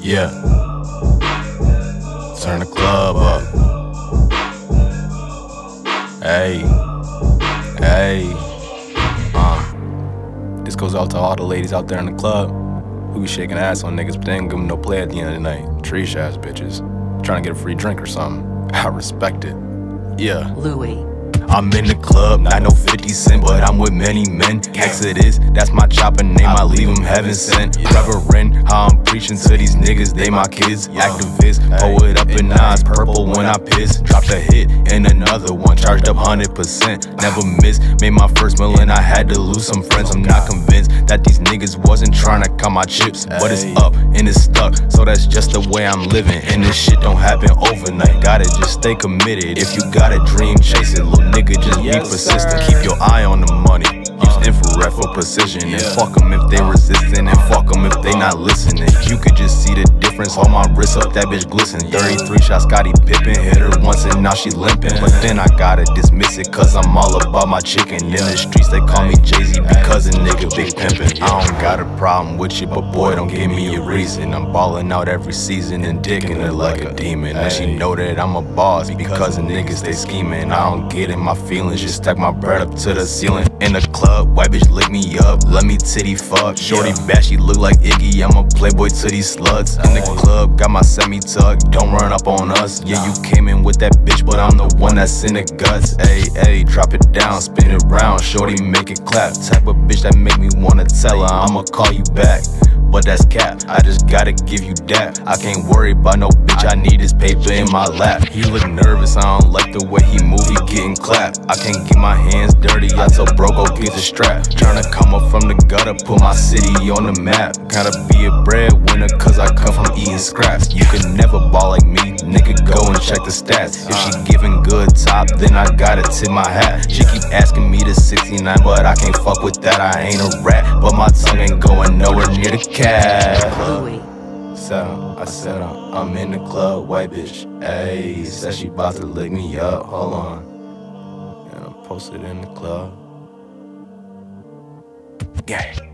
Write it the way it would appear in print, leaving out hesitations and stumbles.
Yeah. Turn the club up. Hey. Hey. This goes out to all the ladies out there in the club who be shaking ass on niggas, but they ain't give them no play at the end of the night. Treesh ass bitches. Trying to get a free drink or something. I respect it. Yeah. Louis. I'm in the club, not no 50 Cent, but I'm with many men. Exodus, that's my chopper name, I leave them heaven sent. Reverend, how I'm preaching to these niggas, they my kids. Activists, pull it up in nines, purple when I piss. Dropped a hit and another one, charged up 100%. Never miss, made my first meal and I had to lose some friends. I'm not convinced that these niggas wasn't trying to count my chips, but it's up and it's stuck, so that's just the way I'm living. And this shit don't happen overnight, gotta just stay committed. If you got a dream, chase it, little nigga, just be persistent. Keep your eye on the money, use infrared for precision. And fuck them if they resisting, and fuck them if they not listening. You could just see the difference, hold my wrist up, that bitch glisten. 33 shots, Scottie Pippen, hit her once and now she limping. But then I gotta dismiss it, cause I'm all about my chicken. In the streets they call me Jay-Z because a nigga big pimpin'. I don't got a problem with you, but boy, don't give me a reason. I'm ballin' out every season and dicking it like a demon. And she know that I'm a boss because the niggas stay scheming. I don't get in my feelings, just stack my bread up to the ceiling. In the club, white bitch lick me up, let me titty fuck. Shorty bad, she look like Iggy, I'm a playboy to these sluts. In the club, got my semi-tuck, don't run up on us. Yeah, you came in with that bitch, but I'm the one that's in the guts. Ayy, drop it down, spin it round, shorty make it clap. Type of bitch that make me wanna tell her I'ma call you back. But that's cap, I just gotta give you that. I can't worry about no bitch, I need his paper in my lap. He look nervous, I don't like the way he move, he getting clapped. I can't get my hands dirty, I told bro go get the strap. Tryna come up from the gutter, put my city on the map. Gotta be a breadwinner, cause I come from eating scraps. You could never ball like me, nigga, go and check the stats. If she giving good top, then I gotta tip my hat. She keep asking me to 69, but I can't fuck with that, I ain't a rat. But my tongue ain't going nowhere near the cat. Louis. So I said I'm in the club, white bitch. Ayy, said she bout to lick me up. Hold on. And I'm posted in the club. Gang.